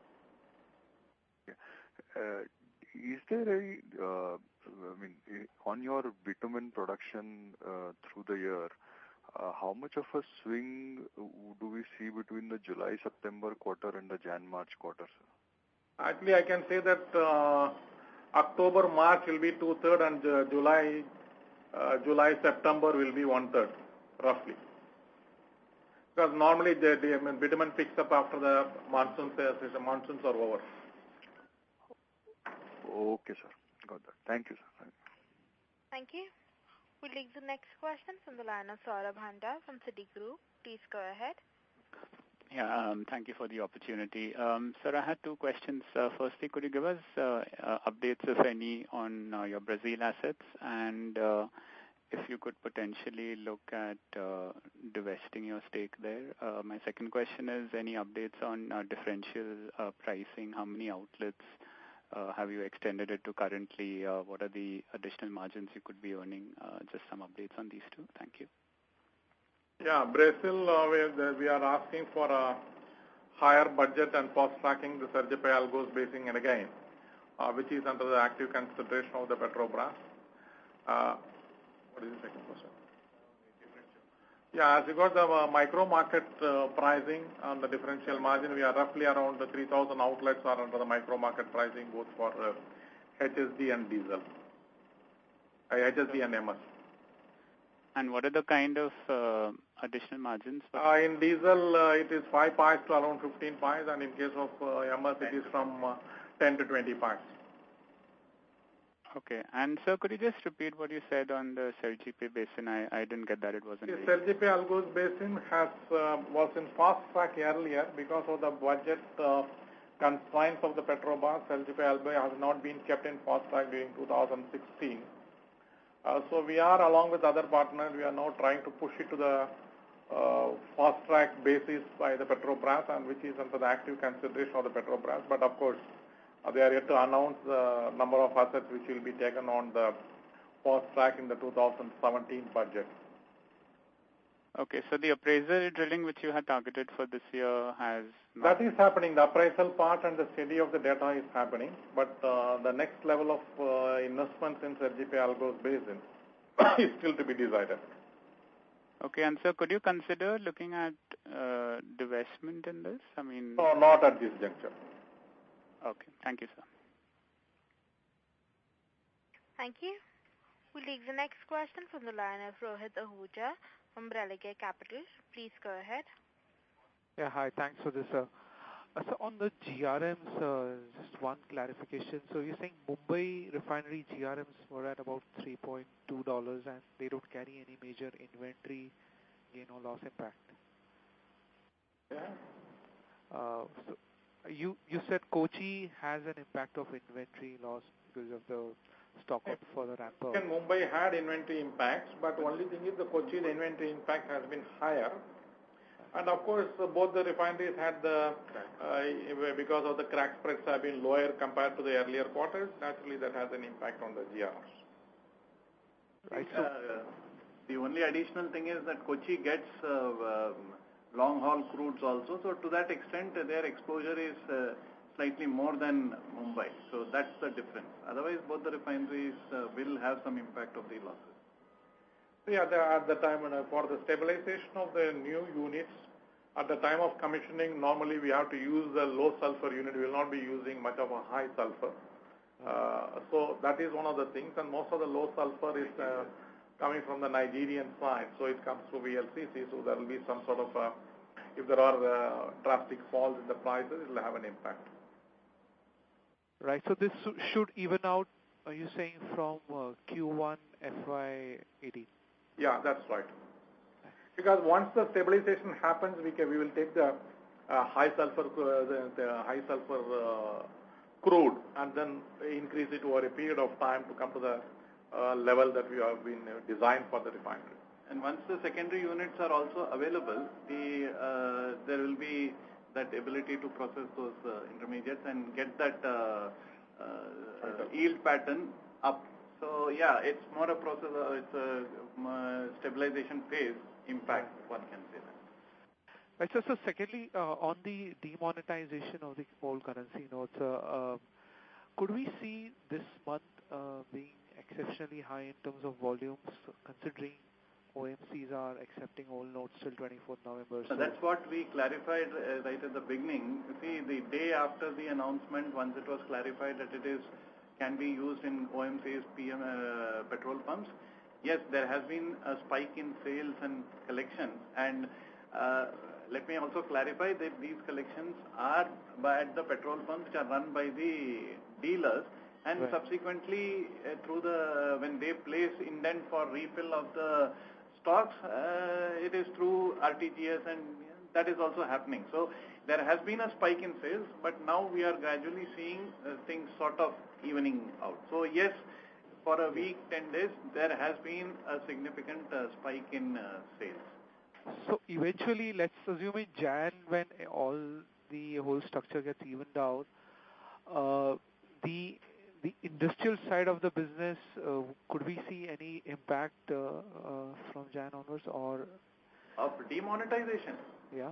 Uh, is there a, uh, I mean, on your bitumen production uh, through the year, uh, how much of a swing do we see between the July-September quarter and the Jan-March quarter, sir? Actually, I can say that uh, October-March will be two-thirds and uh, July, uh, July-September will be one-third, roughly. Because normally the, the I mean, bitumen picks up after the monsoons, uh, the monsoons are over. Okay, sir. Got that. Thank you, sir. Thank you. We'll take the next question from the line of Saurabh Handa from Citigroup. Please go ahead. Yeah, um, thank you for the opportunity. Um, sir, I had two questions. Uh, firstly, could you give us uh, uh, updates, if any, on uh, your Brazil assets, and uh, if you could potentially look at uh, divesting your stake there? Uh, my second question is, any updates on uh, differential uh, pricing? How many outlets uh, have you extended it to currently? Uh, what are the additional margins you could be earning? Uh, just some updates on these two. Thank you. Yeah, Brazil, uh, we, we are asking for a higher budget and fast-tracking the Sergipe-Alagoas basin again, uh, which is under the active consideration of the Petrobras. Uh, What is the second question? Yeah, as regards the uh, micro market uh, pricing on the differential margin, we are roughly around the three thousand outlets are under the micro market pricing, both for uh, H S D and diesel, uh, H S D and M S. And what are the kind of uh, additional margins? Uh, in diesel, uh, it is five pies to around fifteen pies, and in case of uh, M S, it is from uh, ten to twenty pies. Okay. And sir, could you just repeat what you said on the Sergipe Basin? I, I didn't get that. It wasn't. The Sergipe-Alagoas Basin has uh, was in fast track earlier because of the budget uh, constraints of the Petrobras. Sergipe-Alagoas has not been kept in fast track during two thousand sixteen. Uh, so we are, along with other partners, we are now trying to push it to the uh, fast track basis by the Petrobras, and which is under the active consideration of the Petrobras. But of course, Uh, they are yet to announce the number of assets which will be taken on the fast track in the two thousand seventeen budget. Okay, so the appraisal drilling which you had targeted for this year has not... That is happening. The appraisal part and the study of the data is happening, but uh, the next level of uh, investments in Sergipe-Alagoas Basin is still to be decided. Okay, and so could you consider looking at uh, divestment in this? I mean... No, not at this juncture. Okay, thank you, sir. Thank you. We'll take the next question from the line of Rohit Ahuja from Religare Capital. Please go ahead. Yeah, hi. Thanks for this. Uh, so on the G R Ms, uh, just one clarification. So you're saying Mumbai refinery G R Ms were at about three point two dollars and they don't carry any major inventory gain or loss impact? Yeah. Uh, so you you said Kochi has an impact of inventory loss because of the stock up for the ramp up. And Mumbai had inventory impacts, but only thing is the Kochi the inventory impact has been higher. And of course, uh, both the refineries had the, uh, because of the crack spreads have been lower compared to the earlier quarters, naturally that has an impact on the G R Rs. Right. So, uh, the only additional thing is that Kochi gets uh, um, long-haul crudes also, so to that extent uh, their exposure is uh, slightly more than Mumbai. So that's the difference. Otherwise, both the refineries uh, will have some impact of the losses. Yeah, the, at the time uh, for the stabilization of the new units, at the time of commissioning, normally we have to use the low sulfur unit. We will not be using much of a high sulfur. Uh, so that is one of the things, and most of the low sulfur is uh, coming from the Nigerian side. So it comes through V L C C. So there will be some sort of, uh, if there are uh, drastic falls in the prices, it will have an impact. Right. So this should even out, are you saying, from uh, Q one F Y eighteen? Yeah, that's right. Because once the stabilization happens, we can, we will take the uh, high sulfur uh, the, the high sulfur uh, crude and then increase it over a period of time to come to the uh, level that we have been uh, designed for the refinery. And once the secondary units are also available, the uh, there will be that ability to process those uh, intermediates and get that uh, uh, uh, yield pattern up. So yeah, it's more a process, uh, it's a uh, stabilization phase impact, one can say that. Right, so, so secondly, uh, on the demonetization of the old currency notes, uh, uh, could we see this month uh, being exceptionally high in terms of volumes, considering O M Cs are accepting old notes till twenty-fourth November? So that's what we clarified uh, right at the beginning. You see, the day after the announcement, once it was clarified that it is can be used in O M Cs, P M uh, petrol pumps, yes, there has been a spike in sales and collections. And uh, let me also clarify that these collections are by at the petrol pumps which are run by the dealers, and right. subsequently uh, through the when they place indent for refill of the stocks, uh, it is through R T G S, and that is also happening. So there has been a spike in sales, but now we are gradually seeing uh, things sort of evening out. So yes, for a week, ten days, there has been a significant uh, spike in uh, sales. So eventually, let's assume in Jan, when all the whole structure gets evened out, uh, the the industrial side of the business, uh, could we see any impact uh, uh, from Jan onwards, or of demonetization? Yeah.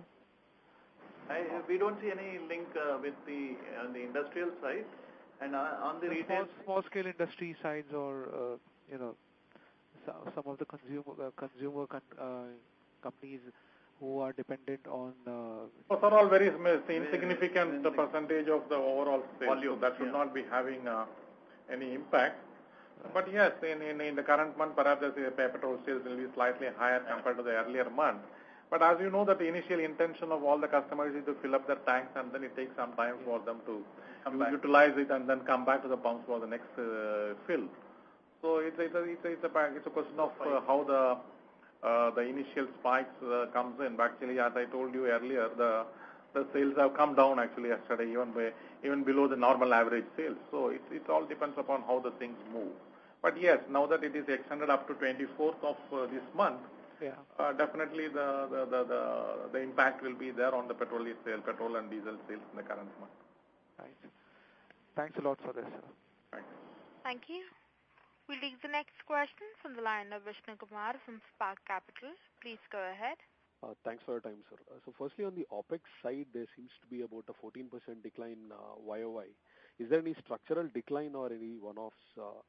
I, we don't see any link uh, with the on the industrial side, and uh, on the, the retail small, small scale industry sides, or uh, you know, some of the consumer uh, consumer con, uh, companies who are dependent on. Uh, Those are all very insignificant uh, percentage of the overall sales, volume, so that should yeah. not be having uh, any impact. Right. But yes, in, in in the current month, perhaps the petrol sales will be slightly higher compared to the earlier month. But as you know, that the initial intention of all the customers is to fill up their tanks, and then it takes some time for them to utilize it and then come back to the pumps for the next uh, fill. So it's, it's, a, it's, a, it's, a, it's a question of uh, how the uh, the initial spikes uh, comes in. But actually, as I told you earlier, the the sales have come down actually yesterday, even by, even below the normal average sales. So it it all depends upon how the things move. But yes, now that it is extended up to twenty-fourth of uh, this month, yeah. uh, definitely the, the, the, the, the impact will be there on the petrol sale, petrol and diesel sales in the current month. Right. Thanks a lot for this, sir. Thanks. Thank you. We'll take the next question from the line of Vishnu Kumar from Spark Capital. Please go ahead. Uh, thanks for your time, sir. Uh, so firstly, on the OPEX side, there seems to be about a fourteen percent decline uh, Y O Y. Is there any structural decline or any one-offs? Uh...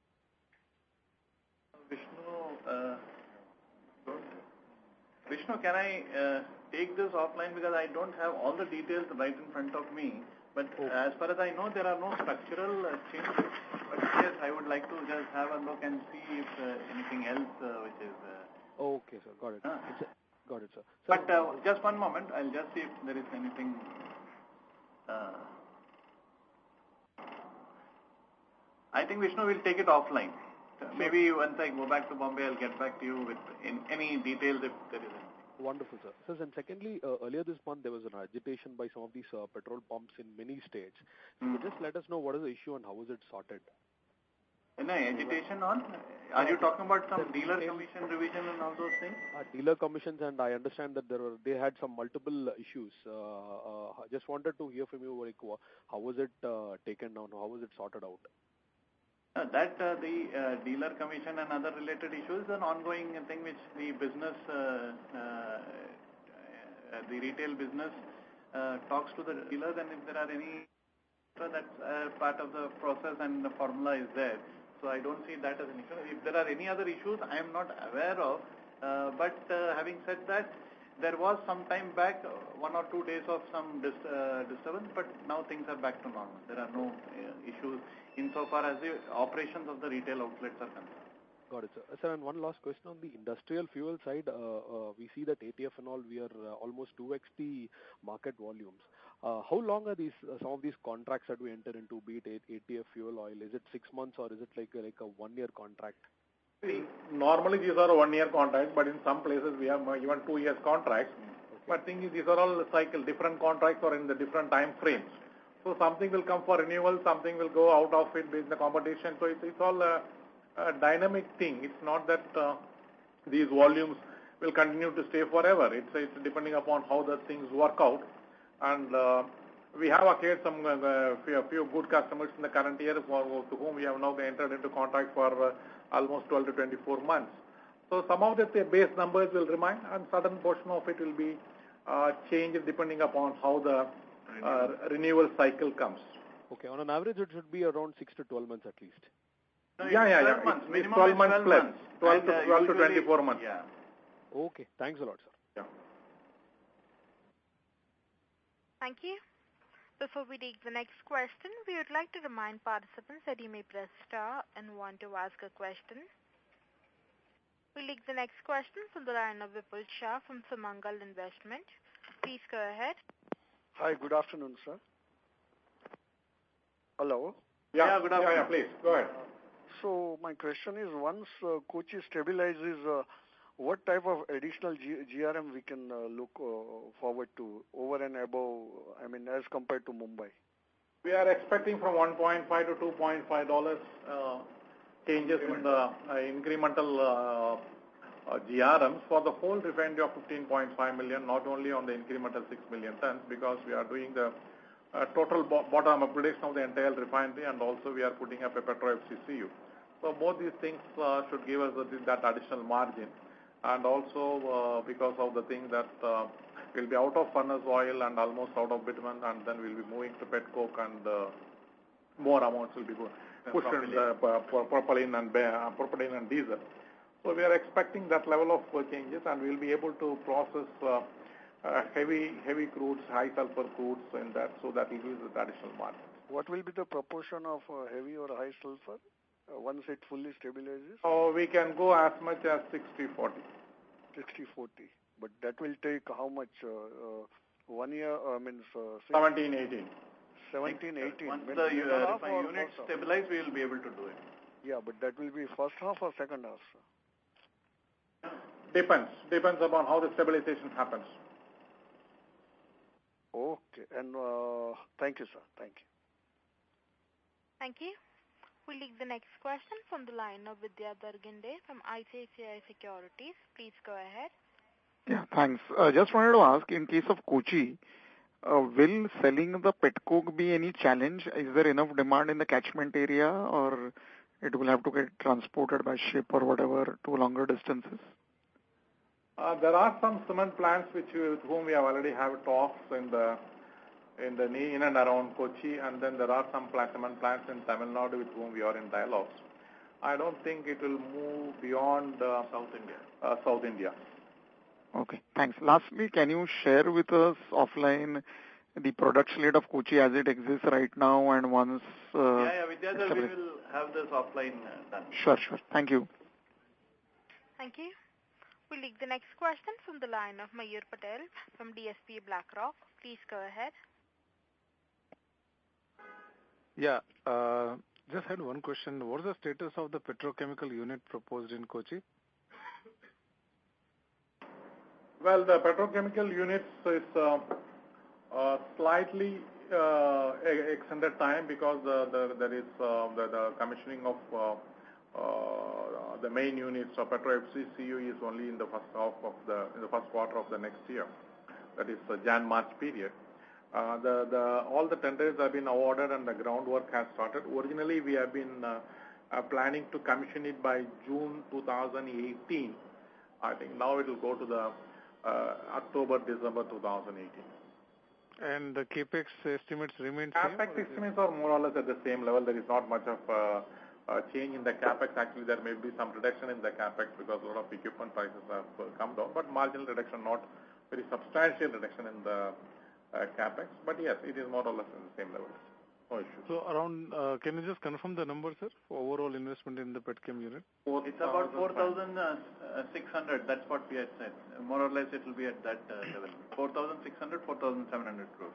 Vishnu, uh, Vishnu, can I uh, take this offline because I don't have all the details right in front of me. But uh, as far as I know, there are no structural uh, changes. But yes, I would like to just have a look and see if uh, anything else uh, which is... Uh, okay, sir. Got it. Uh, it's a, got it, sir. sir but uh, just one moment. I'll just see if there is anything... Uh, I think, Vishnu, will take it offline. Uh, maybe once I go back to Bombay, I'll get back to you with in, any details if there is anything. Wonderful, sir. Sir, and secondly, uh, earlier this month, there was an agitation by some of these uh, petrol pumps in many states. So mm. just let us know what is the issue and how is it sorted? No, agitation on? Are you talking about some dealer commission revision and all those things? Uh, dealer commissions, and I understand that there were, they had some multiple issues. Uh, uh, just wanted to hear from you, like, how was it uh, taken down? How was it sorted out? Uh, that uh, the uh, dealer commission and other related issues is an ongoing thing which the business, uh, uh, uh, the retail business uh, talks to the dealers, and if there are any, so that's uh, part of the process and the formula is there. So I don't see that as an issue. If there are any other issues, I am not aware of. Uh, but uh, having said that, there was some time back, uh, one or two days of some dis uh, disturbance, but now things are back to normal. There are no uh, issues insofar as the operations of the retail outlets are concerned. Got it, sir. Sir, and one last question on the industrial fuel side. Uh, uh, we see that A T F and all, we are uh, almost two x the market volumes. Uh, how long are these uh, some of these contracts that we enter into, be it A T F fuel oil? Is it six months or is it like a, like a one-year contract? Normally these are one-year contracts, but in some places we have even two years contracts. Okay. But thing is, these are all cycle, different contracts or in the different time frames. So something will come for renewal, something will go out of it based on the competition. So it's, it's all a, a dynamic thing. It's not that uh, these volumes will continue to stay forever. It's, it's depending upon how the things work out. And uh, we have acquired some uh, few, few good customers in the current year for to whom we have now entered into contract for uh, almost twelve to twenty-four months. So some of the base numbers will remain, and certain portion of it will be uh, changed depending upon how the uh, renewal cycle comes. Okay, on an average it should be around six to twelve months at least. No, yeah, yeah, yeah. Months. It's, it's twelve months plus. Months. twelve, and, to, uh, twelve to usually, twenty-four months. Yeah. Okay, thanks a lot, sir. Yeah. Thank you. Before we take the next question, we would like to remind participants that you may press star and one to ask a question. We'll take the next question from the line of Vipul Shah from Sumangal Investment. Please go ahead. Hi, good afternoon, sir. Hello? Yeah, yeah good afternoon. Yeah, yeah, please, go ahead. So my question is, once uh, Kochi stabilizes, uh, what type of additional G GRM we can uh, look uh, forward to over and above, I mean, as compared to Mumbai? We are expecting from one point five to two point five dollars uh, changes in the uh, incremental uh, uh, G R Ms for the whole refinery of fifteen point five million, not only on the incremental six million tons, because we are doing the uh, total bo bottom upgradation of the entire refinery, and also we are putting up a Petro F C C U. So both these things uh, should give us uh, that additional margin. And also uh, because of the thing that uh, we'll be out of furnace oil and almost out of bitumen, and then we'll be moving to pet coke, and uh, more amounts will be pushed in the uh, propylene and uh, propylene and diesel. So we are expecting that level of uh, changes, and we'll be able to process uh, uh, heavy heavy crudes, high sulfur crudes in that, so that will give us additional margin. What will be the proportion of uh, heavy or high sulfur uh, once it fully stabilizes? So we can go as much as sixty forty. sixty forty. But that will take how much? Uh, uh, one year, I mean... Uh, seventeen, eighteen. seventeen, eighteen. Once the uh, unit stabilize, we will be able to do it. Yeah, but that will be first half or second half, sir? Depends. Depends upon how the stabilization happens. Okay. And uh, thank you, sir. Thank you. Thank you. We'll take the next question from the line of Vidya Darginde from I C I C I Securities. Please go ahead. Yeah, thanks. Uh, just wanted to ask, in case of Kochi, uh, will selling the pet coke be any challenge? Is there enough demand in the catchment area, or it will have to get transported by ship or whatever to longer distances? Uh, there are some cement plants which we, with whom we have already have talks in the in the in and around Kochi, and then there are some cement plants in Tamil Nadu with whom we are in dialogues. I don't think it will move beyond uh, South India. Uh, South India. Okay, thanks. Lastly, can you share with us offline the product slate of Kochi as it exists right now, and once... Uh, yeah, yeah, Vidyadhar, we will have this offline uh, done. Sure, sure. Thank you. Thank you. We'll take the next question from the line of Mayur Patel from D S P BlackRock. Please go ahead. Yeah, uh, just had one question. What is the status of the petrochemical unit proposed in Kochi? Well, the petrochemical units is uh, uh, slightly uh, extended time because uh, the, there is uh, the, the commissioning of uh, uh, the main units of Petro F C C U is only in the first half of the in the first quarter of the next year. That is the Jan March period. Uh, the the all the tenders have been awarded and the groundwork has started. Originally, we have been uh, uh, planning to commission it by June two thousand eighteen. I think now it will go to the uh, October December two thousand eighteen. And the capex estimates remain same? Capex estimates are more or less at the same level. There is not much of uh, uh, change in the capex. Actually, there may be some reduction in the capex because a lot of equipment prices have uh, come down, but marginal reduction, not very substantial reduction in the uh, capex. But yes, it is more or less in the same level. No issue. So around, uh, can you just confirm the number, sir, for overall investment in the petchem unit? It's about four thousand six hundred. That's what we had said. More or less, it will be at that uh, level. four thousand six hundred, four thousand seven hundred crores.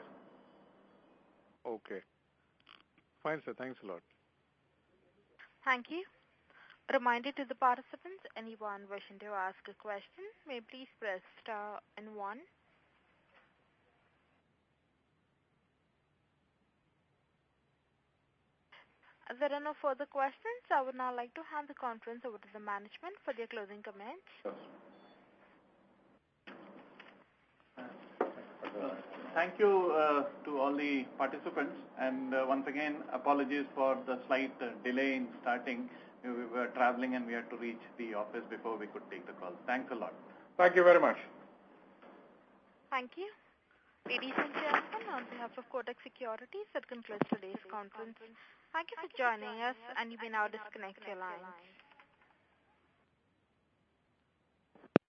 Okay. Fine, sir. Thanks a lot. Thank you. Reminder to the participants, anyone wishing to ask a question may please press star and one. As there are no further questions, I would now like to hand the conference over to the management for their closing comments. Uh, thank you uh, to all the participants, and uh, once again, apologies for the slight uh, delay in starting. We were traveling and we had to reach the office before we could take the call. Thanks a lot. Thank you very much. Thank you. Ladies and gentlemen, on behalf of Kotak Securities, that concludes today's conference. Thank you for joining us, and you may now disconnect your lines.